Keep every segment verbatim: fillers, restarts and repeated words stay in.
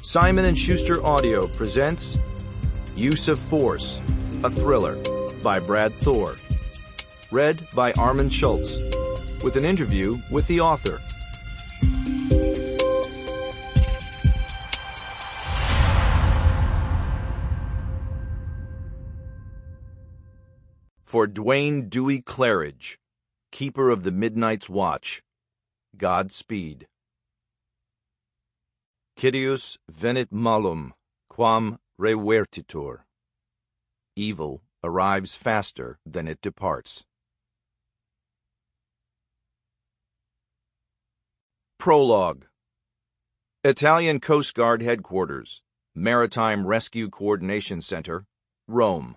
Simon and Schuster Audio presents Use of Force, a thriller by Brad Thor. Read by Armin Schultz, with an interview with the author. For Dwayne Dewey Claridge, Keeper of the Midnight's Watch, Godspeed. Citius venit malum, quam revertitur. Evil arrives faster than it departs. Prologue. Italian Coast Guard Headquarters, Maritime Rescue Coordination Center, Rome.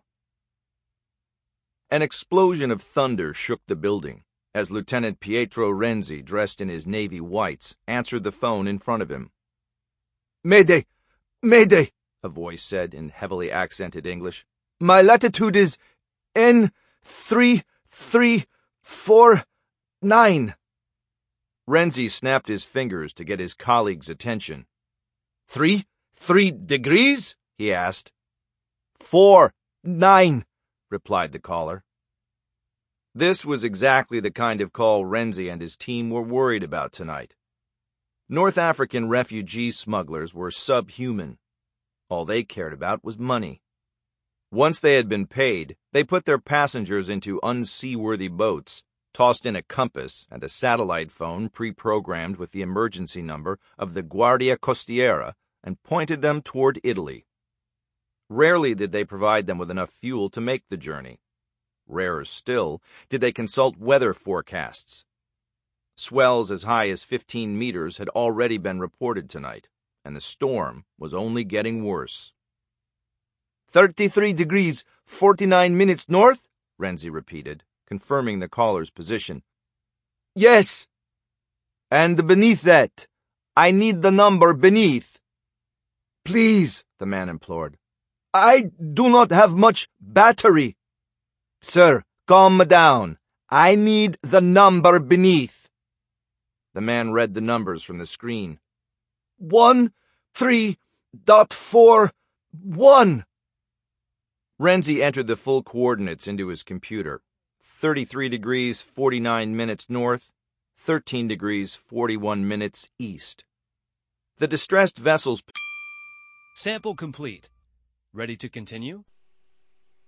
An explosion of thunder shook the building as Lieutenant Pietro Renzi, dressed in his navy whites, answered the phone in front of him. "Mayday! Mayday!" a voice said in heavily accented English. "My latitude is N three three four nine. Renzi snapped his fingers to get his colleague's attention. Three, three degrees? He asked. Four, nine, replied the caller. This was exactly the kind of call Renzi and his team were worried about tonight. North African refugee smugglers were subhuman. All they cared about was money. Once they had been paid, they put their passengers into unseaworthy boats, tossed in a compass and a satellite phone pre-programmed with the emergency number of the Guardia Costiera, and pointed them toward Italy. Rarely did they provide them with enough fuel to make the journey. Rarer still, did they consult weather forecasts. Swells as high as fifteen meters had already been reported tonight, and the storm was only getting worse. Thirty-three degrees, forty-nine minutes north, Renzi repeated, confirming the caller's position. Yes. And beneath that, I need the number beneath. Please, the man implored. I do not have much battery. Sir, calm down. I need the number beneath. The man read the numbers from the screen. One, three, dot four, one. Renzi entered the full coordinates into his computer. thirty-three degrees, forty-nine minutes north, thirteen degrees, forty-one minutes east. The distressed vessel's... Sample complete. Ready to continue?